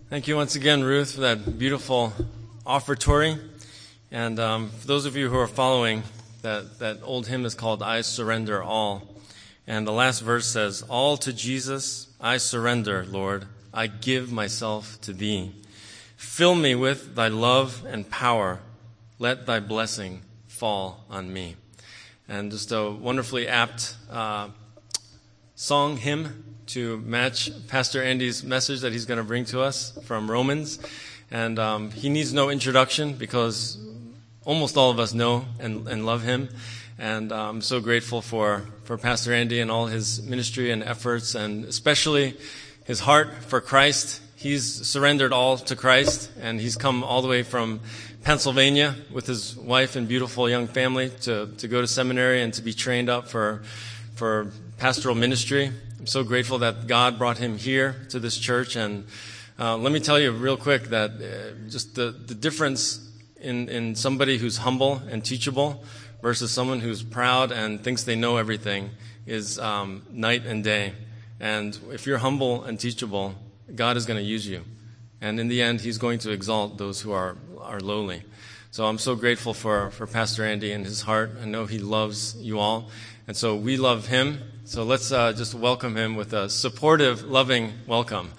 Thank you once again, Ruth, for that beautiful offertory. And for those of you who are following, that old hymn is called I Surrender All. And the last verse says, All to Jesus I surrender, Lord. I give myself to thee. Fill me with thy love and power. Let thy blessing fall on me. And just a wonderfully apt song, hymn, to match Pastor Andy's message that he's going to bring to us from Romans. And he needs no introduction because almost all of us know and love him. And I'm so grateful for Pastor Andy and all his ministry and efforts, and especially his heart for Christ. He's surrendered all to Christ, and he's come all the way from Pennsylvania with his wife and beautiful young family to go to seminary and to be trained up for pastoral ministry. I'm so grateful that God brought him here to this church. And let me tell you real quick that just the difference in somebody who's humble and teachable versus someone who's proud and thinks they know everything is night and day. And if you're humble and teachable, God is going to use you. And in the end, he's going to exalt those who are lowly. So I'm so grateful for Pastor Andy and his heart. I know he loves you all. And so we love him. So let's just welcome him with a supportive, loving welcome.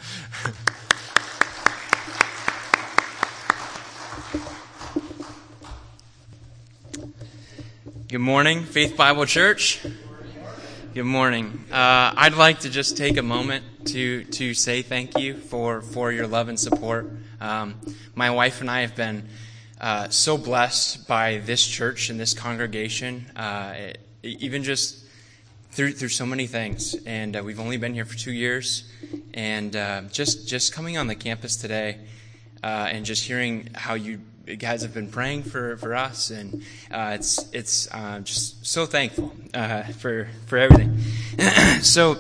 Good morning, Faith Bible Church. Good morning. I'd like to just take a moment to say thank you for your love and support. My wife and I have been so blessed by this church and this congregation, even just through so many things. And we've only been here for 2 years, and just coming on the campus today and just hearing how you guys have been praying for us, and it's just so thankful for everything. So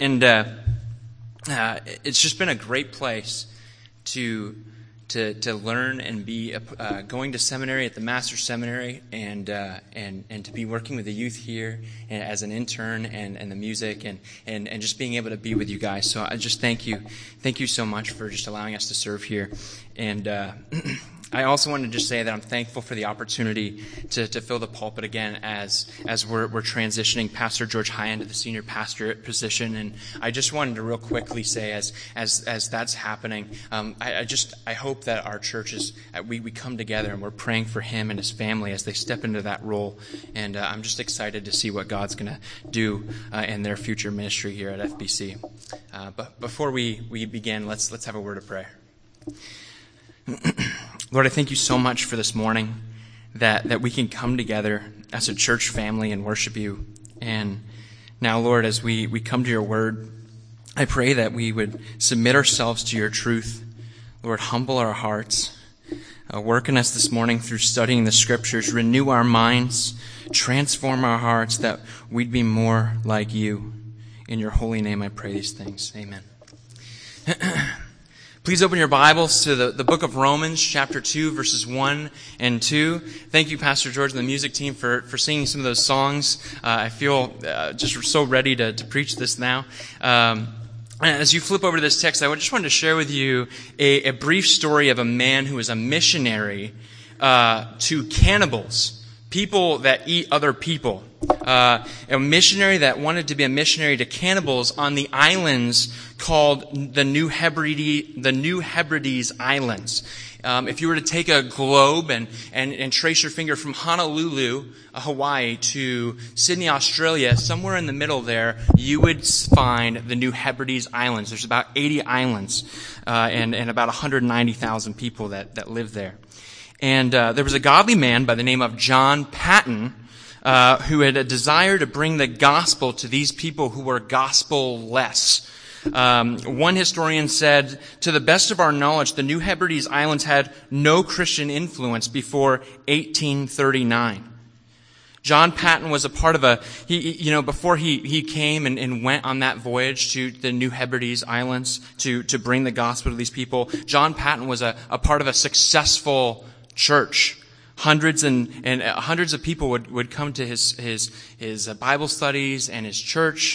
it's just been a great place to learn and be going to seminary at the Master's Seminary, and to be working with the youth here as an intern and the music and just being able to be with you guys. So I just thank you so much for just allowing us to serve here. And I also wanted to just say that I'm thankful for the opportunity to fill the pulpit again as we're transitioning Pastor George High into the senior pastorate position. And I just wanted to real quickly say as that's happening, I hope that our churches, we come together and we're praying for him and his family as they step into that role. And I'm just excited to see what God's going to do in their future ministry here at FBC. But before we begin, let's have a word of prayer. Lord, I thank you so much for this morning that we can come together as a church family and worship you. And now, Lord, as we come to your word, I pray that we would submit ourselves to your truth. Lord, humble our hearts. Work in us this morning through studying the scriptures. Renew our minds. Transform our hearts that we'd be more like you. In your holy name I pray these things. Amen. Please open your Bibles to the book of Romans, chapter 2, verses 1 and 2. Thank you, Pastor George and the music team, for singing some of those songs. I feel just so ready to preach this now. As you flip over to this text, I just wanted to share with you a brief story of a man who was a missionary to cannibals, people that eat other people. A missionary that wanted to be a missionary to cannibals on the islands called the New Hebrides Islands. If you were to take a globe and trace your finger from Honolulu, Hawaii, to Sydney, Australia, somewhere in the middle there, you would find the New Hebrides Islands. There's about 80 islands and about 190,000 people that live there. And there was a godly man by the name of John Paton, who had a desire to bring the gospel to these people who were gospel-less. One historian said, to the best of our knowledge, the New Hebrides Islands had no Christian influence before 1839. John Paton was a part of before he came and went on that voyage to the New Hebrides Islands to bring the gospel to these people, John Paton was a part of a successful church. Hundreds of people would come to his Bible studies and his church,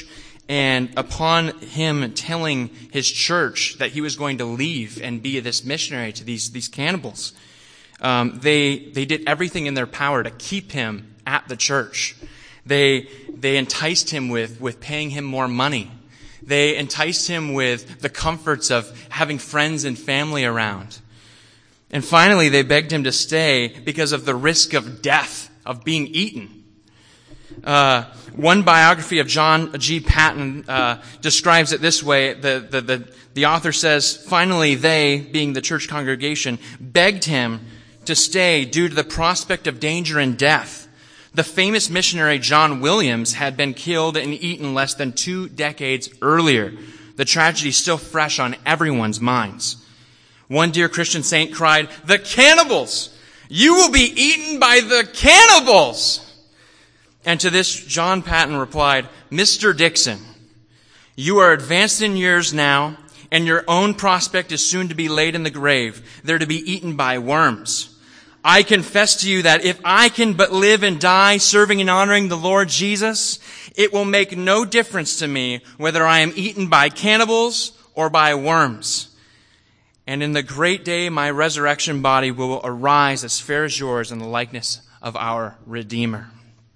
And upon him telling his church that he was going to leave and be this missionary to these cannibals, they did everything in their power to keep him at the church. They enticed him with paying him more money. They enticed him with the comforts of having friends and family around. And finally, they begged him to stay because of the risk of death, of being eaten. One biography of John G. Paton describes it this way. The author says, finally they, being the church congregation, begged him to stay due to the prospect of danger and death. The famous missionary John Williams had been killed and eaten less than 2 decades earlier. The tragedy still fresh on everyone's minds. One dear Christian saint cried, "The cannibals! You will be eaten by the cannibals!" And to this, John Paton replied, "Mr. Dixon, you are advanced in years now, and your own prospect is soon to be laid in the grave, there to be eaten by worms. I confess to you that if I can but live and die serving and honoring the Lord Jesus, it will make no difference to me whether I am eaten by cannibals or by worms. And in the great day, my resurrection body will arise as fair as yours in the likeness of our Redeemer."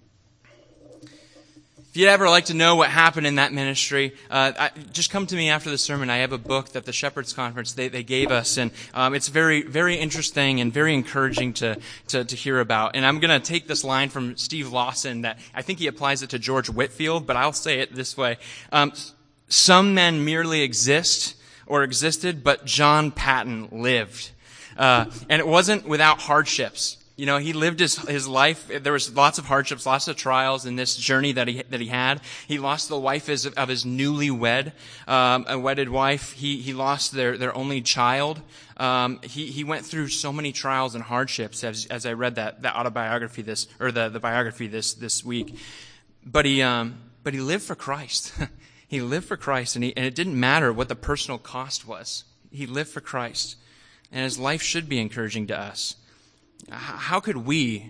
If you'd ever like to know what happened in that ministry, just come to me after the sermon. I have a book that the Shepherds Conference, they gave us, and it's very, very interesting and very encouraging to hear about. And I'm going to take this line from Steve Lawson that I think he applies it to George Whitefield, but I'll say it this way. Some men merely exist or existed, but John Paton lived. And it wasn't without hardships. You know, he lived his life. There was lots of hardships, lots of trials in this journey that he had. He lost the wife of his newlywed, a wedded wife. He lost their only child. He went through so many trials and hardships as I read that autobiography the biography this week. But he lived for Christ. He lived for Christ, and it didn't matter what the personal cost was. He lived for Christ, and his life should be encouraging to us. How could we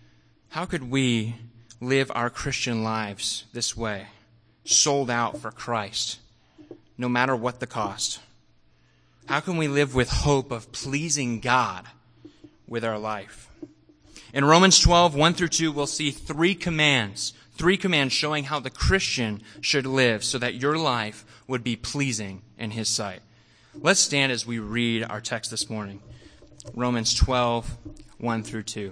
live our Christian lives this way, sold out for Christ, no matter what the cost? How can we live with hope of pleasing God with our life? In Romans 12, 1-2, we'll see three commands showing how the Christian should live so that your life would be pleasing in His sight. Let's stand as we read our text this morning. Romans 12, 1-2.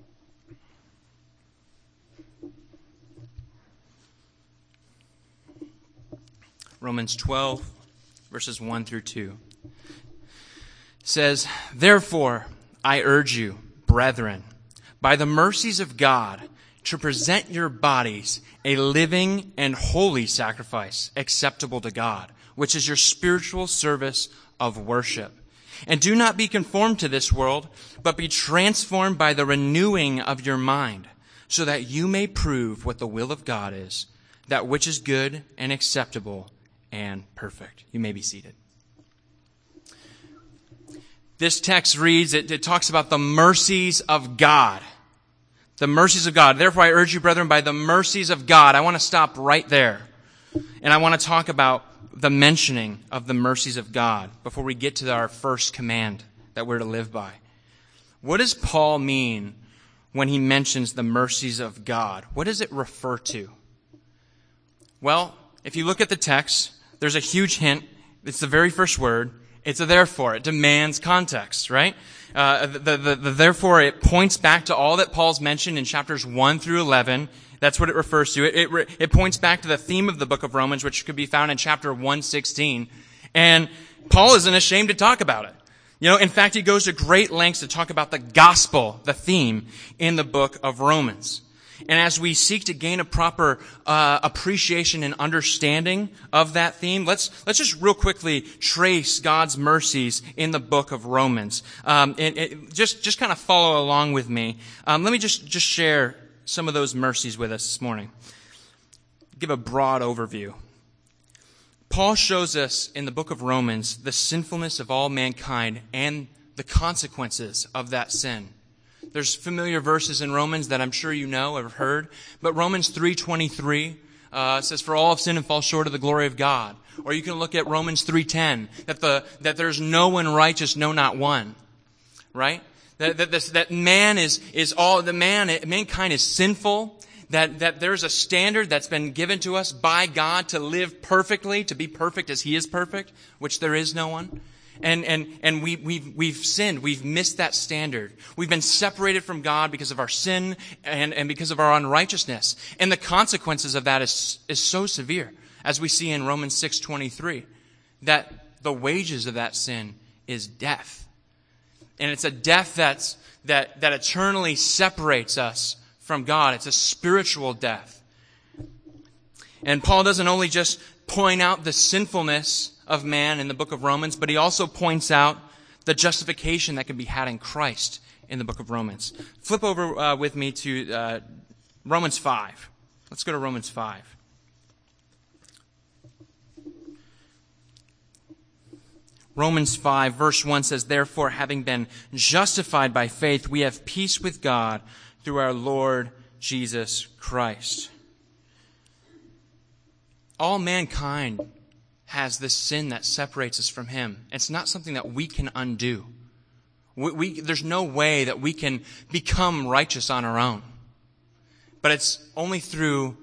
Romans 12, verses 1-2 says, "Therefore, I urge you, brethren, by the mercies of God, to present your bodies a living and holy sacrifice acceptable to God, which is your spiritual service of worship. And do not be conformed to this world, but be transformed by the renewing of your mind, so that you may prove what the will of God is, that which is good and acceptable and perfect." You may be seated. This text reads, it talks about the mercies of God. The mercies of God. "Therefore I urge you, brethren, by the mercies of God." I want to stop right there. And I want to talk about the mentioning of the mercies of God before we get to our first command that we're to live by. What does Paul mean when he mentions the mercies of God? What does it refer to? Well, if you look at the text, there's a huge hint. It's the very first word. It's a therefore. It demands context, right? The therefore, it points back to all that Paul's mentioned in chapters 1-11. That's what it refers to. It points back to the theme of the book of Romans, which could be found in chapter 1:16. And Paul isn't ashamed to talk about it. You know, in fact, he goes to great lengths to talk about the gospel, the theme in the book of Romans. And as we seek to gain a proper appreciation and understanding of that theme, let's just real quickly trace God's mercies in the book of Romans. Just kind of follow along with me. Let me just share some of those mercies with us this morning. Give a broad overview. Paul shows us in the book of Romans the sinfulness of all mankind and the consequences of that sin. There's familiar verses in Romans that I'm sure you know or have heard, but Romans 3:23 It says, for all have sinned and fall short of the glory of God. Or you can look at Romans 3:10, that there's no one righteous, no, not one. Right? That man mankind is sinful. That there's a standard that's been given to us by God to live perfectly, to be perfect as He is perfect, which there is no one. And we've sinned. We've missed that standard. We've been separated from God because of our sin and because of our unrighteousness. And the consequences of that is so severe, as we see in Romans 6:23, that the wages of that sin is death. And it's a death that eternally separates us from God. It's a spiritual death. And Paul doesn't only just point out the sinfulness of man in the book of Romans, but he also points out the justification that can be had in Christ in the book of Romans. Flip over with me to Romans 5. Let's go to Romans 5. Romans 5, verse 1 says, therefore, having been justified by faith, we have peace with God through our Lord Jesus Christ. All mankind has this sin that separates us from Him. It's not something that we can undo. There's no way that we can become righteous on our own. But it's only through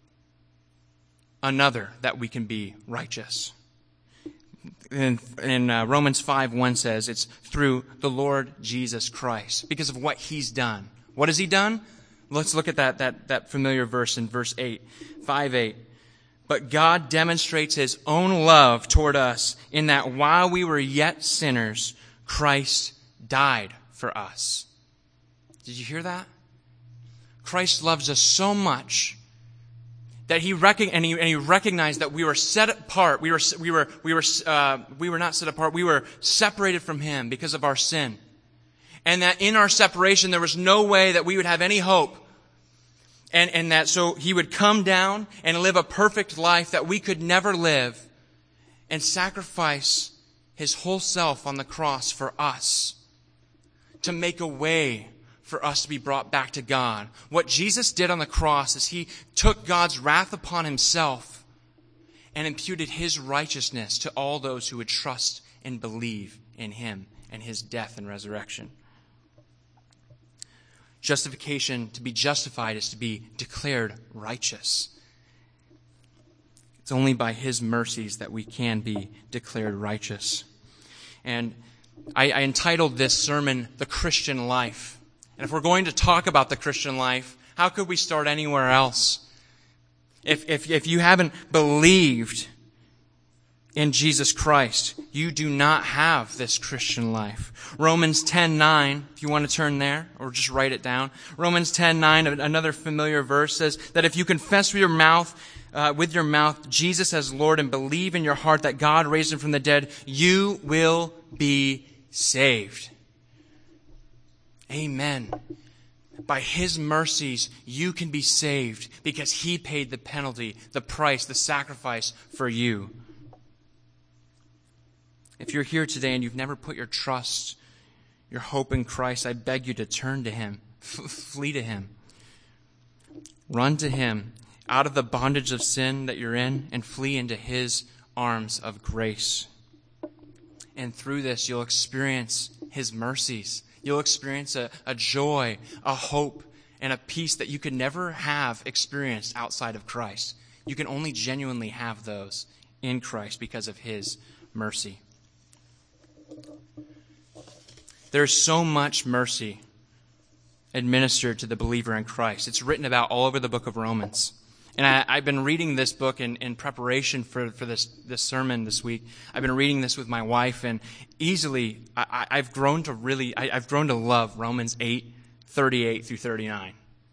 another that we can be righteous. In Romans 5:1 says it's through the Lord Jesus Christ, because of what He's done. What has He done? Let's look at that familiar verse in verse 8, 5:8. But God demonstrates His own love toward us in that while we were yet sinners, Christ died for us. Did you hear that? Christ loves us so much that He recognized that we were set apart. We were not set apart. We were separated from Him because of our sin. And that in our separation, there was no way that we would have any hope. And that so He would come down and live a perfect life that we could never live and sacrifice His whole self on the cross for us to make a way for us to be brought back to God. What Jesus did on the cross is He took God's wrath upon Himself and imputed His righteousness to all those who would trust and believe in Him and His death and resurrection. Justification, to be justified, is to be declared righteous. It's only by His mercies that we can be declared righteous. And I entitled this sermon, The Christian Life. And if we're going to talk about the Christian life, how could we start anywhere else? If you haven't believed in Jesus Christ, you do not have this Christian life. Romans 10:9, if you want to turn there, or just write it down. Romans 10:9, another familiar verse, says that if you confess with your mouth Jesus as Lord and believe in your heart that God raised Him from the dead, you will be saved. Amen. By His mercies, you can be saved because He paid the penalty, the price, the sacrifice for you. If you're here today and you've never put your trust, your hope in Christ, I beg you to turn to Him. Flee to Him. Run to Him out of the bondage of sin that you're in and flee into His arms of grace. And through this, you'll experience His mercies. You'll experience a joy, a hope, and a peace that you could never have experienced outside of Christ. You can only genuinely have those in Christ because of His mercy. There's so much mercy administered to the believer in Christ. It's written about all over the book of Romans. And I've been reading this book in preparation for this sermon this week. I've been reading this with my wife, and easily I've grown to love Romans 8:38 through 39.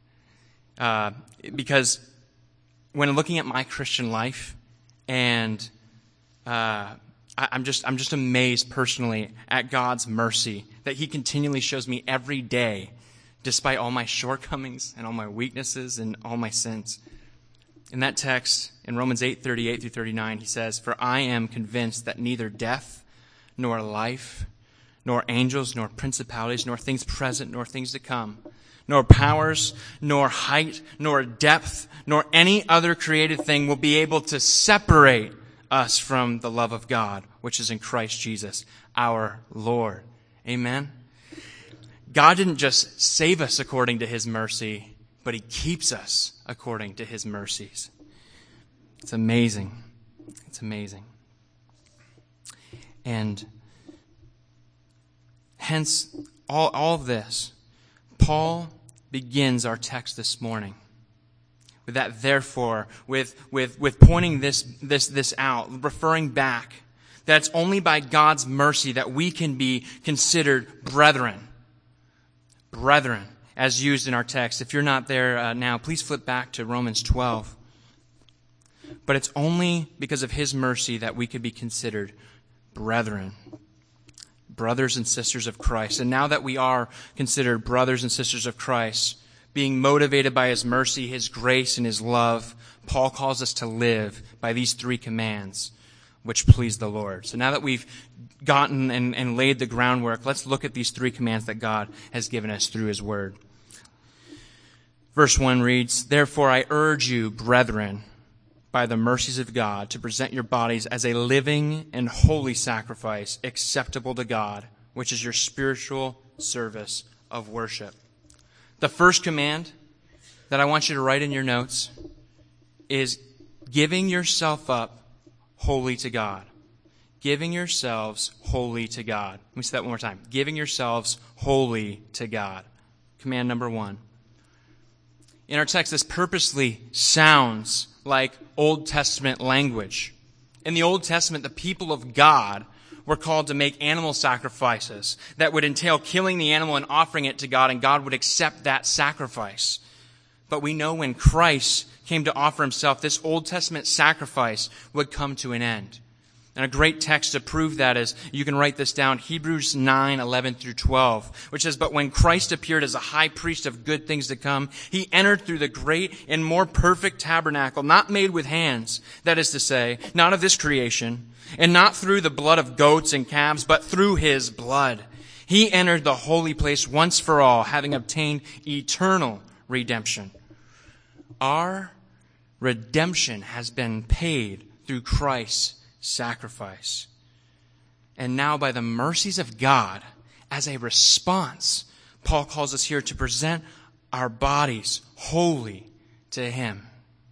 Because when looking at my Christian life, and I'm just amazed personally at God's mercy that He continually shows me every day, despite all my shortcomings and all my weaknesses and all my sins. In that text, in Romans 8:38 through 39, he says, "For I am convinced that neither death, nor life, nor angels, nor principalities, nor things present, nor things to come, nor powers, nor height, nor depth, nor any other created thing will be able to separate us from the love of God, which is in Christ Jesus, our Lord. Amen? God didn't just save us according to His mercy, but He keeps us according to His mercies. It's amazing. It's amazing. And hence, all of this, Paul begins our text this morning with that therefore, with pointing this out, referring back, that it's only by God's mercy that we can be considered brethren. Brethren, as used in our text. If you're not there now, please flip back to Romans 12. But it's only because of His mercy that we could be considered brethren. Brothers and sisters of Christ. And now that we are considered brothers and sisters of Christ, being motivated by His mercy, His grace, and His love, Paul calls us to live by these 3 commands, which please the Lord. So now that we've gotten and laid the groundwork, let's look at these 3 commands that God has given us through His Word. Verse 1 reads, "Therefore I urge you, brethren, by the mercies of God, to present your bodies as a living and holy sacrifice acceptable to God, which is your spiritual service of worship." The first command that I want you to write in your notes is giving yourself up wholly to God. Giving yourselves wholly to God. Let me say that one more time. Giving yourselves wholly to God. Command number 1. In our text, this purposely sounds like Old Testament language. In the Old Testament, the people of God were called to make animal sacrifices that would entail killing the animal and offering it to God, and God would accept that sacrifice. But we know when Christ came to offer Himself, this Old Testament sacrifice would come to an end. And a great text to prove that is, you can write this down, Hebrews 9:11 through 12, which says, "But when Christ appeared as a high priest of good things to come, He entered through the great and more perfect tabernacle, not made with hands, that is to say, not of this creation, and not through the blood of goats and calves, but through His blood. He entered the holy place once for all, having obtained eternal redemption." Our redemption has been paid through Christ's sacrifice. And now by the mercies of God, as a response, Paul calls us here to present our bodies wholly to Him.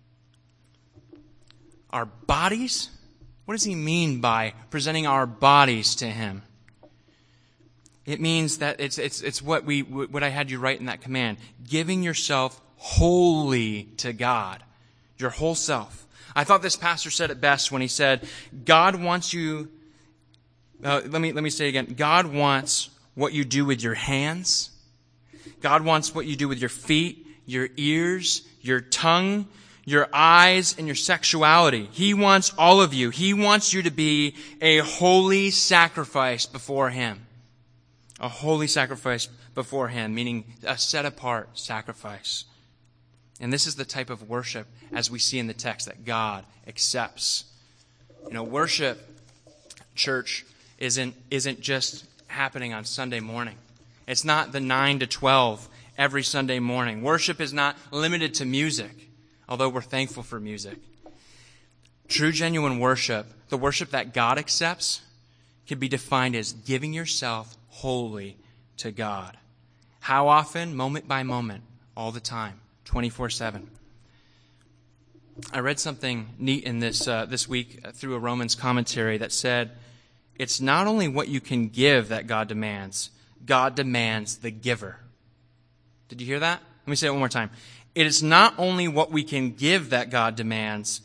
Our bodies? What does he mean by presenting our bodies to Him? It means that it's what I had you write in that command. Giving yourself wholly to God. Your whole self. I thought this pastor said it best when he said, God wants you, let me say it again. God wants what you do with your hands. God wants what you do with your feet, your ears, your tongue, your eyes, and your sexuality. He wants all of you. He wants you to be a holy sacrifice before Him. A holy sacrifice before Him, meaning a set-apart sacrifice. And this is the type of worship, as we see in the text, that God accepts. You know, worship, church, isn't just happening on Sunday morning. It's not the 9 to 12 every Sunday morning. Worship is not limited to music, although we're thankful for music. True, genuine worship, the worship that God accepts, can be defined as giving yourself wholly to God. How often? Moment by moment, all the time. 24/7. I read something neat in this week through a Romans commentary that said, it's not only what you can give that God demands the giver. Did you hear that? Let me say it one more time. It is not only what we can give that God demands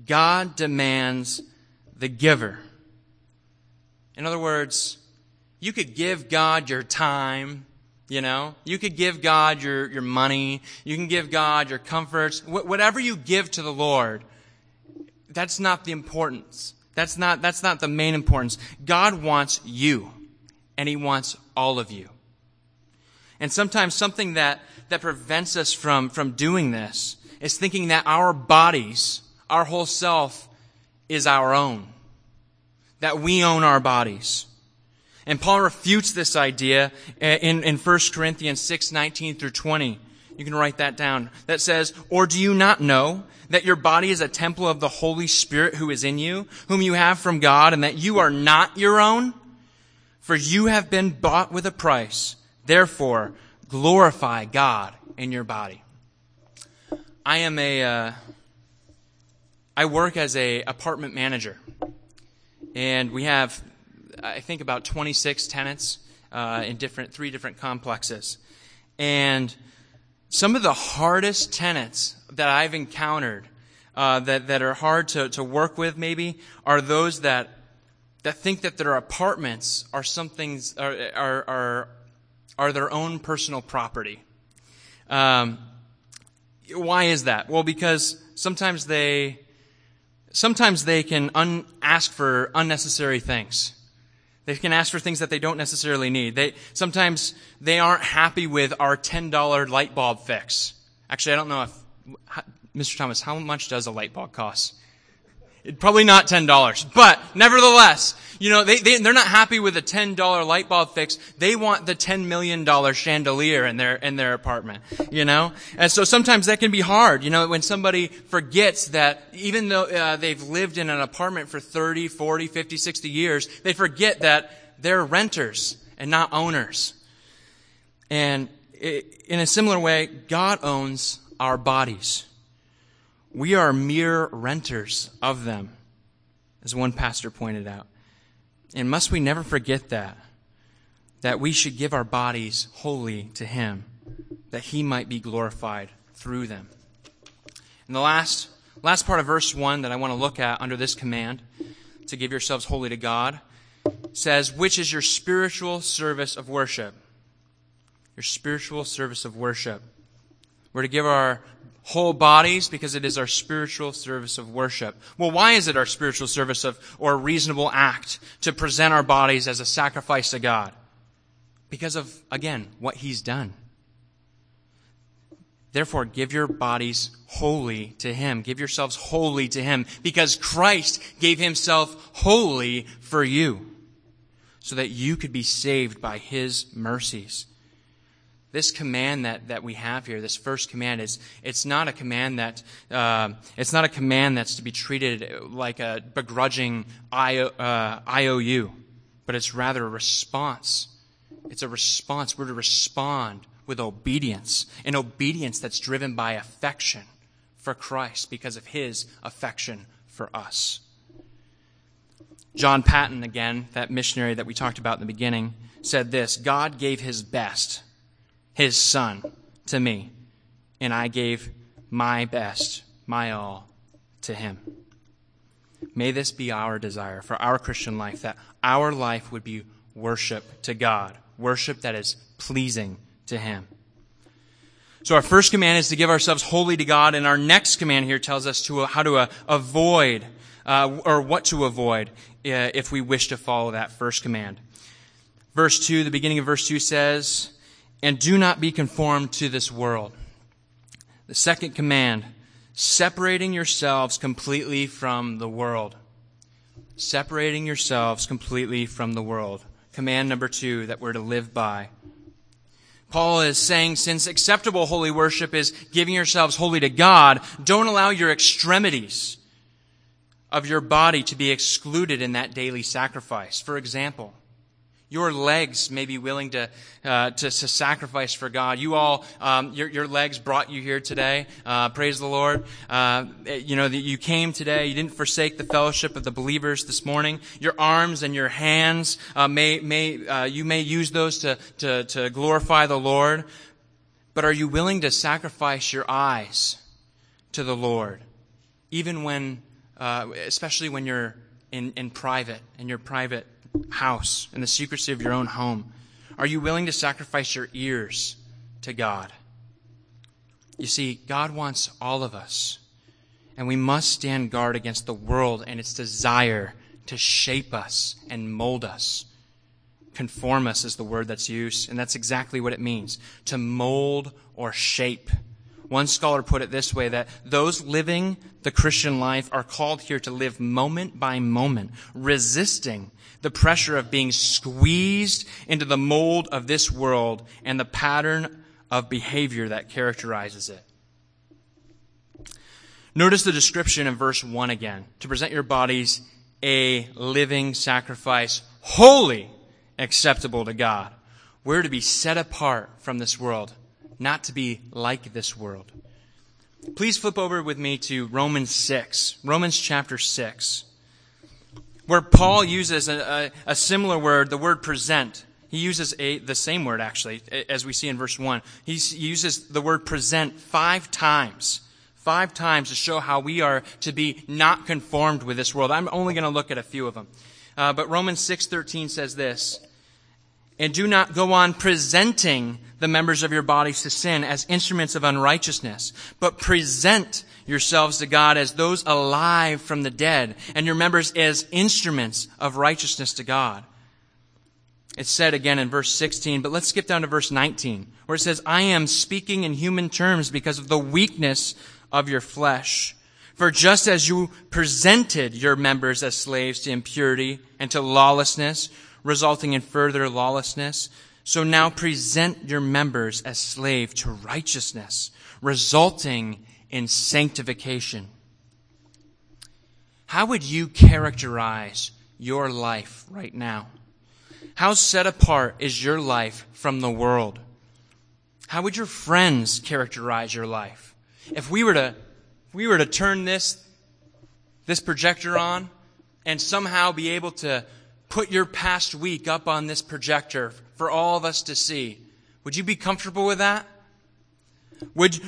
the giver. In other words, you could give God your time. You know, you could give God your money. You can give God your comforts. Whatever you give to the Lord, that's not the importance. That's not the main importance. God wants you, and He wants all of you. And sometimes something that prevents us from doing this is thinking that our bodies, our whole self, is our own. That we own our bodies. And Paul refutes this idea in 1 Corinthians 6:19 through 20. You can write that down. That says, "Or do you not know that your body is a temple of the Holy Spirit who is in you, whom you have from God, and that you are not your own? For you have been bought with a price. Therefore, glorify God in your body." I work as a apartment manager. And we have, I think, about 26 tenants in three different complexes. And some of the hardest tenants that I've encountered that are hard to work with maybe are those that think that their apartments are are their own personal property. Why is that? Well, because sometimes they can ask for unnecessary things. They can ask for things that they don't necessarily need. Sometimes they aren't happy with our $10 light bulb fix. Actually, I don't know Mr. Thomas, how much does a light bulb cost? Probably not $10, but nevertheless, they're not happy with a $10 light bulb fix. They want the $10 million chandelier in their apartment, And so sometimes that can be hard, when somebody forgets that even though they've lived in an apartment for 30, 40, 50, 60 years, they forget that they're renters and not owners. And in a similar way, God owns our bodies. We are mere renters of them, as one pastor pointed out. And must we never forget that we should give our bodies wholly to Him, that He might be glorified through them. And the last part of verse 1 that I want to look at under this command, to give yourselves wholly to God, says, which is your spiritual service of worship. Your spiritual service of worship. We're to give our whole bodies because it is our spiritual service of worship. Well, why is it our spiritual service or reasonable act to present our bodies as a sacrifice to God? Because of, again, what He's done. Therefore, give your bodies wholly to Him. Give yourselves wholly to Him because Christ gave Himself wholly for you so that you could be saved by His mercies. This command that we have here, this first command, it's not a command that's to be treated like a begrudging IOU, but it's rather a response. It's a response. We're to respond with obedience, an obedience that's driven by affection for Christ because of His affection for us. John Paton, again, that missionary that we talked about in the beginning, said this: God gave His best, His Son, to me, and I gave my best, my all, to Him. May this be our desire for our Christian life, that our life would be worship to God, worship that is pleasing to Him. So our first command is to give ourselves wholly to God, and our next command here tells us how to avoid, or what to avoid, if we wish to follow that first command. Verse 2, the beginning of verse 2 says, and do not be conformed to this world. The second command, separating yourselves completely from the world. Separating yourselves completely from the world. Command number 2 that we're to live by. Paul is saying, since acceptable holy worship is giving yourselves wholly to God, don't allow your extremities of your body to be excluded in that daily sacrifice. For example, your legs may be willing to sacrifice for God. You all, your legs brought you here today. Praise the Lord. You came today. You didn't forsake the fellowship of the believers this morning. Your arms and your hands, you may use those to glorify the Lord. But are you willing to sacrifice your eyes to the Lord? Even when, especially when you're in private, in your private house, in the secrecy of your own home? Are you willing to sacrifice your ears to God? You see, God wants all of us, and we must stand guard against the world and its desire to shape us and mold us. Conform us is the word that's used, and that's exactly what it means, to mold or shape One scholar put it this way, that those living the Christian life are called here to live moment by moment, resisting the pressure of being squeezed into the mold of this world and the pattern of behavior that characterizes it. Notice the description in verse 1 again. To present your bodies a living sacrifice, holy, acceptable to God. We're to be set apart from this world, not to be like this world. Please flip over with me to Romans 6, Romans chapter 6, where Paul uses a similar word, the word present. He uses the same word, actually, as we see in verse 1. He uses the word present 5 times. 5 times to show how we are to be not conformed with this world. I'm only going to look at a few of them. But Romans 6:13 says this, and do not go on presenting the members of your bodies to sin as instruments of unrighteousness, but present yourselves to God as those alive from the dead, and your members as instruments of righteousness to God. It's said again in verse 16, but let's skip down to verse 19, where it says, I am speaking in human terms because of the weakness of your flesh. For just as you presented your members as slaves to impurity and to lawlessness, resulting in further lawlessness, so now present your members as slaves to righteousness, resulting in sanctification. How would you characterize your life right now? How set apart is your life from the world? How would your friends characterize your life? If we were to turn this projector on and somehow be able to put your past week up on this projector for all of us to see, would you be comfortable with that? Would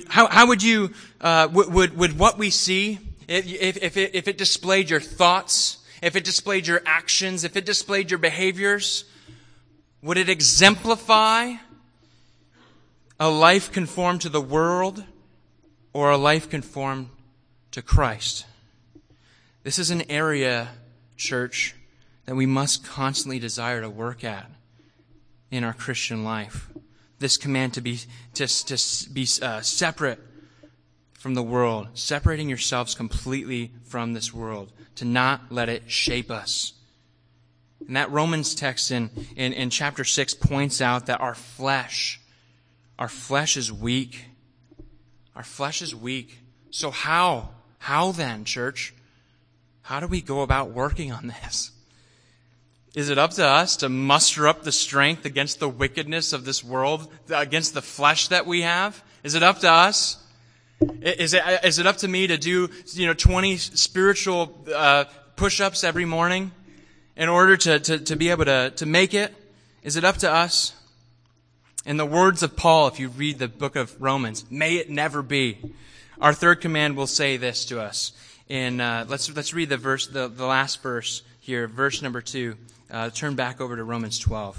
what we see, if it displayed your thoughts, if it displayed your actions, if it displayed your behaviors, would it exemplify a life conformed to the world or a life conformed to Christ? This is an area, church, that we must constantly desire to work at in our Christian life. This command to be separate from the world, separating yourselves completely from this world, to not let it shape us. And that Romans text in chapter 6 points out that our flesh is weak. Our flesh is weak. So how then, church? How do we go about working on this? Is it up to us to muster up the strength against the wickedness of this world, against the flesh that we have? Is it up to us? Is it up to me to do 20 spiritual push-ups every morning in order to be able to make it? Is it up to us? In the words of Paul, if you read the book of Romans, may it never be. Our third command will say this to us. In let's read the last verse here, verse number 2. Turn back over to Romans 12.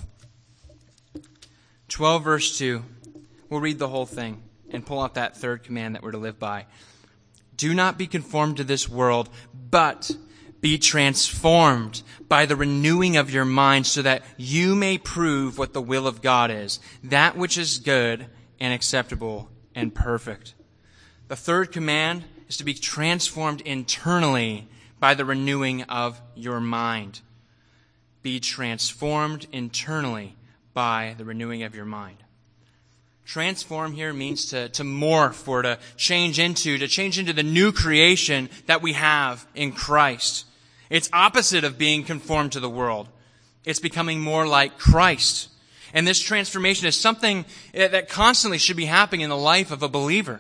12 verse 2. We'll read the whole thing and pull out that third command that we're to live by. Do not be conformed to this world, but be transformed by the renewing of your mind, so that you may prove what the will of God is, that which is good and acceptable and perfect. The third command is to be transformed internally by the renewing of your mind. Be transformed internally by the renewing of your mind. Transform here means to morph or to change into the new creation that we have in Christ. It's opposite of being conformed to the world. It's becoming more like Christ. And this transformation is something that constantly should be happening in the life of a believer.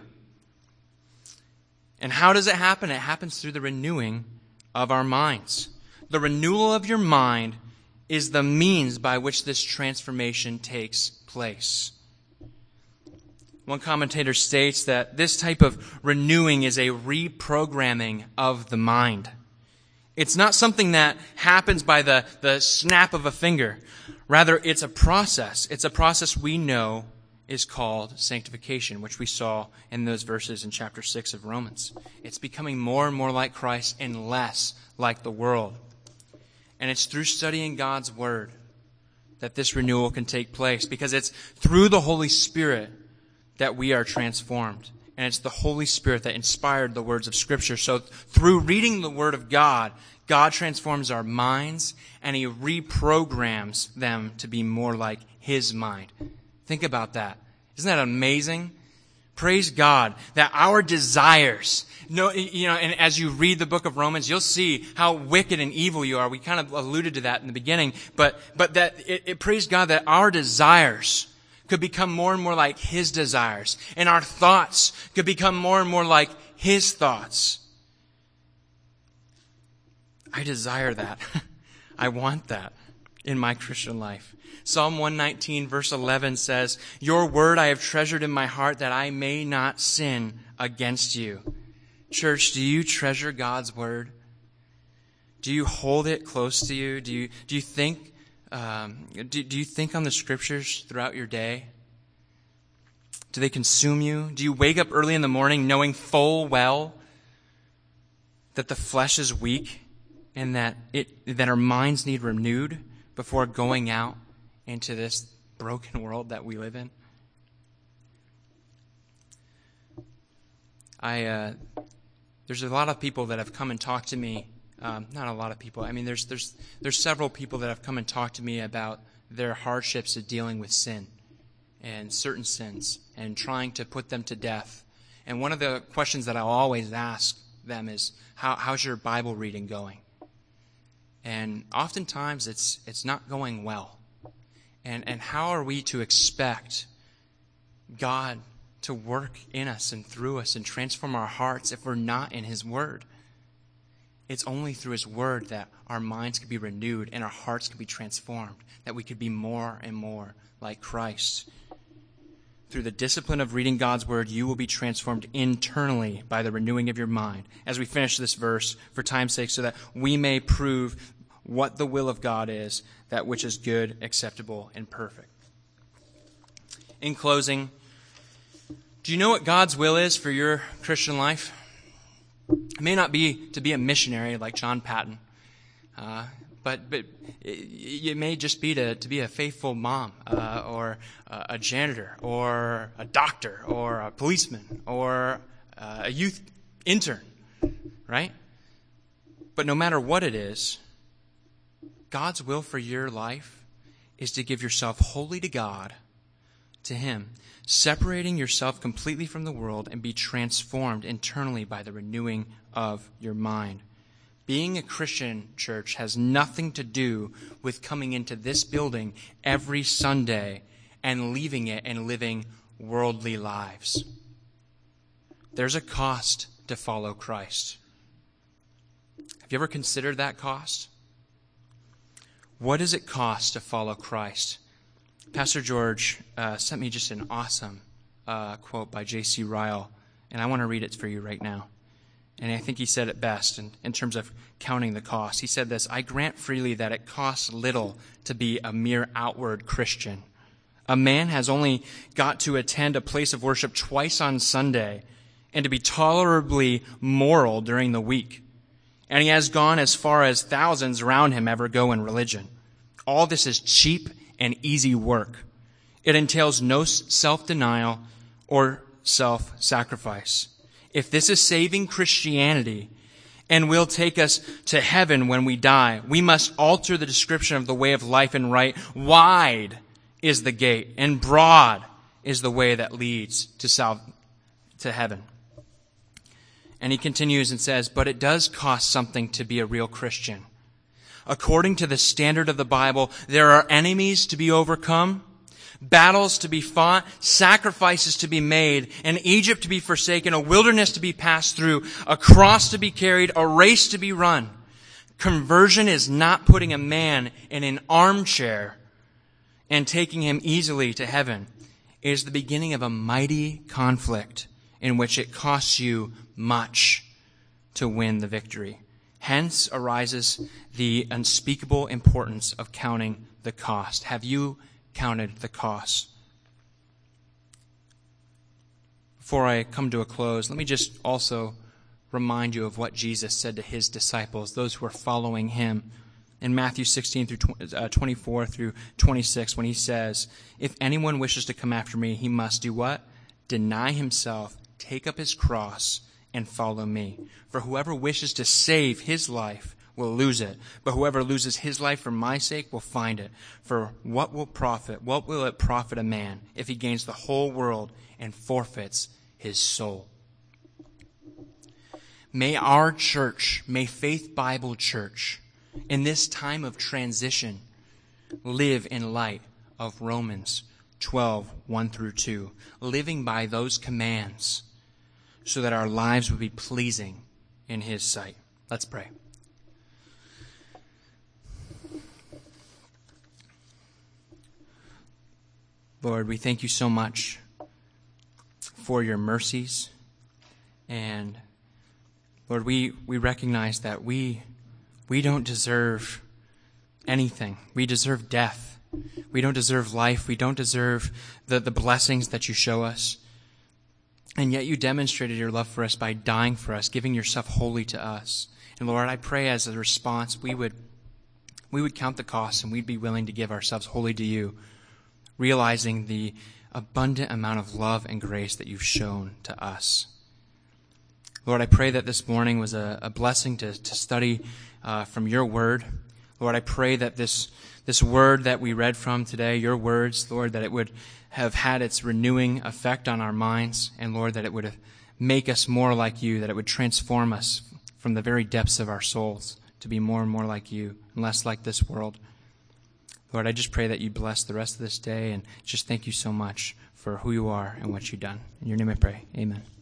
And how does it happen? It happens through the renewing of our minds. The renewal of your mind is the means by which this transformation takes place. One commentator states that this type of renewing is a reprogramming of the mind. It's not something that happens by the snap of a finger. Rather, it's a process. It's a process we know is called sanctification, which we saw in those verses in chapter 6 of Romans. It's becoming more and more like Christ and less like the world. And it's through studying God's Word that this renewal can take place, because it's through the Holy Spirit that we are transformed. and it's the Holy Spirit that inspired the words of Scripture. So through reading the Word of God, God transforms our minds, and He reprograms them to be more like His mind. Think about that. Isn't that amazing? Praise God that our desires, and as you read the book of Romans, you'll see how wicked and evil you are. We kind of alluded to that in the beginning, but that praise God that our desires could become more and more like His desires, and our thoughts could become more and more like His thoughts. I desire that. I want that in my Christian life. Psalm 119 verse 11 says, "Your word I have treasured in my heart that I may not sin against you." Church, do you treasure God's word? Do you hold it close to you? Do you think on the Scriptures throughout your day? Do they consume you? Do you wake up early in the morning knowing full well that the flesh is weak and that our minds need renewed before going out into this broken world that we live in? There's a lot of people that have come and talked to me. Not a lot of people. I mean, there's several people that have come and talked to me about their hardships of dealing with sin and certain sins and trying to put them to death. And one of the questions that I'll always ask them is, how's your Bible reading going? And oftentimes it's not going well. And how are we to expect God to work in us and through us and transform our hearts if we're not in His Word? It's only through His Word that our minds can be renewed and our hearts can be transformed, that we could be more and more like Christ. Through the discipline of reading God's Word, you will be transformed internally by the renewing of your mind. As we finish this verse, for time's sake, so that we may prove what the will of God is, that which is good, acceptable, and perfect. In closing, do you know what God's will is for your Christian life? It may not be to be a missionary like John Patton, but it may just be to be a faithful mom, or a janitor, or a doctor, or a policeman, or a youth intern, right? But no matter what it is, God's will for your life is to give yourself wholly to God, to Him, separating yourself completely from the world and be transformed internally by the renewing of your mind. Being a Christian, church, has nothing to do with coming into this building every Sunday and leaving it and living worldly lives. There's a cost to follow Christ. Have you ever considered that cost? What does it cost to follow Christ? Pastor George sent me just an awesome quote by J.C. Ryle, and I want to read it for you right now. And I think he said it best in terms of counting the cost. He said this: "I grant freely that it costs little to be a mere outward Christian. A man has only got to attend a place of worship twice on Sunday and to be tolerably moral during the week. And he has gone as far as thousands around him ever go in religion. All this is cheap and easy work. It entails no self-denial or self-sacrifice. If this is saving Christianity and will take us to heaven when we die, we must alter the description of the way of life and right. Wide is the gate, and broad is the way that leads to heaven." And he continues and says, "But it does cost something to be a real Christian. According to the standard of the Bible, there are enemies to be overcome, battles to be fought, sacrifices to be made, an Egypt to be forsaken, a wilderness to be passed through, a cross to be carried, a race to be run. Conversion is not putting a man in an armchair and taking him easily to heaven. It is the beginning of a mighty conflict in which it costs you much to win the victory. Hence arises the unspeakable importance of counting the cost." Have you counted the cost? Before I come to a close, let me just also remind you of what Jesus said to His disciples, those who are following Him, in Matthew 16 through 24 through 26, when He says, "If anyone wishes to come after me, he must do what? Deny himself take up his cross and follow me. For whoever wishes to save his life will lose it, but whoever loses his life for my sake will find it. For what will it profit a man if he gains the whole world and forfeits his soul? May our church, may Faith Bible Church, in this time of transition, live in light of Romans 12, 1 through 2, living by those commands so that our lives would be pleasing in his sight. Let's pray. Lord, we thank you so much for your mercies. And Lord, we recognize that we don't deserve anything. We deserve death. We don't deserve life. We don't deserve the blessings that you show us. And yet you demonstrated your love for us by dying for us, giving yourself wholly to us. And Lord, I pray as a response, we would count the cost and we'd be willing to give ourselves wholly to you, realizing the abundant amount of love and grace that you've shown to us. Lord, I pray that this morning was a blessing to study from your word. Lord, I pray that this word that we read from today, your words, Lord, that it would have had its renewing effect on our minds, and Lord, that it would make us more like you, that it would transform us from the very depths of our souls to be more and more like you and less like this world. Lord, I just pray that you bless the rest of this day, and just thank you so much for who you are and what you've done. In your name I pray. Amen.